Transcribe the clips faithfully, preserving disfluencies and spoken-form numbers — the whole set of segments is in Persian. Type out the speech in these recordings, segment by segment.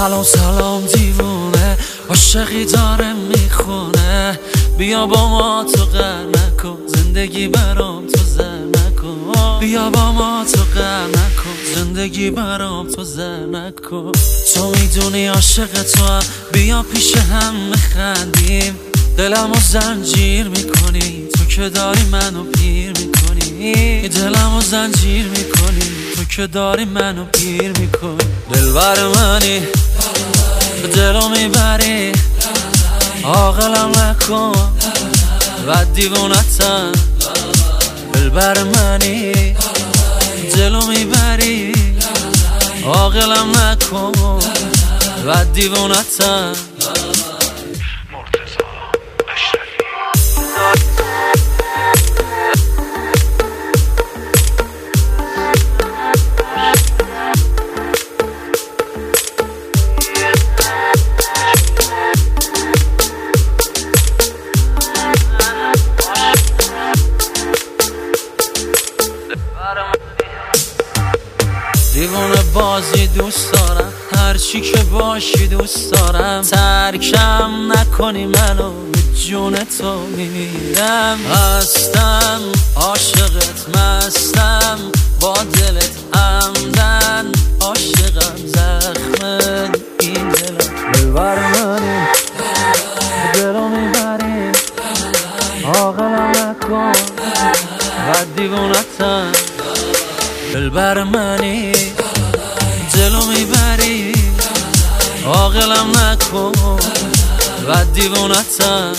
سلام سلام دیوونه، عاشقی داره میخونه. بیا با ما تو غر نکن، زندگی برام تو زر نکن. بیا با ما تو غر نکن، زندگی برام تو زر نکن. تو میدونی عاشق تو هم، بیا پیش هم میخندیم. دلمو زنجیر میکنی، تو که داری منو پیر میکنی. دلمو زنجیر میکنی، تو که داری منو پیر میکنی. دلبر منی، دلو میبری، عاقلم نکن و دیوونتم. دلبر منی، دلو میبری، عاقلم نکن و دیوونتم. دیوونه بازی دوست دارم، هرچی که باشی دوست دارم. ترکم نکنی منو، به جون تو میمیرم. هستم عاشقت، مستم با دلت همدن. عاشقم زخم این دلم. دلبر منی، دلو میبری، عاقلم نکن و دیوونتم. دلبر منی، دلو میبری، عاقلم نکن و دیوونتم.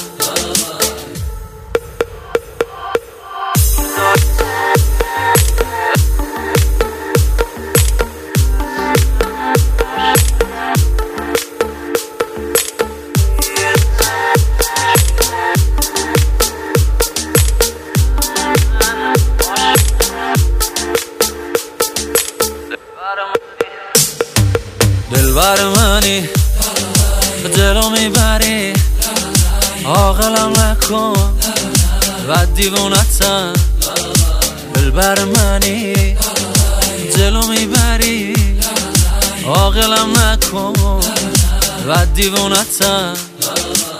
دلبر منی، دلو میبری، عاقلم نکن و دیوونتم. دلبر منی، دلو میبری، عاقلم نکن و دیوونتم.